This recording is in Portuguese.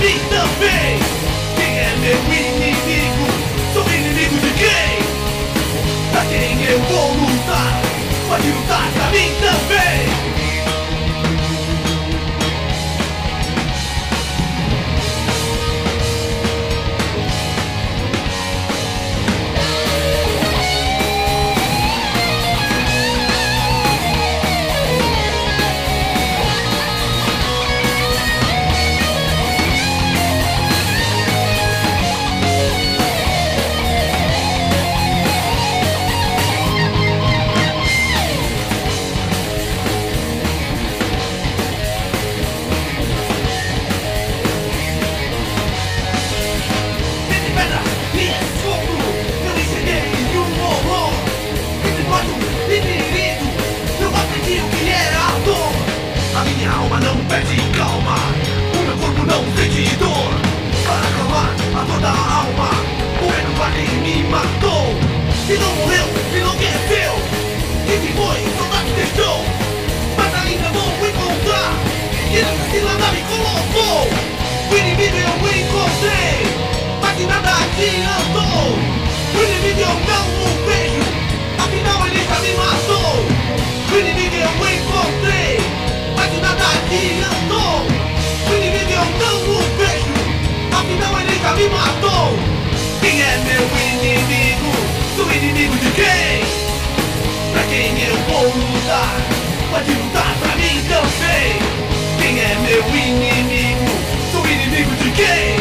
mim também. Quem é meu inimigo? Sou inimigo de quem? Pra quem eu vou lutar? Pode lutar pra mim também. Minha alma não perde calma, o meu corpo não sente dor. Para acalmar a dor da alma, o Venom Guardian me matou. E não morreu, enlouqueceu. E se foi, saudade deixou. Mas ainda vou encontrar. E nessa cilada me colocou. O inimigo eu encontrei, mas de nada adiantou. O inimigo eu não o vejo, afinal ele já me matou. O inimigo eu encontrei, mas de nada adiantou. O inimigo eu não o vejo, afinal ele já me matou. Quem é meu inimigo? Sou inimigo de quem? Pra quem eu vou lutar? Pode lutar pra mim também. Quem é meu inimigo? Sou inimigo de quem?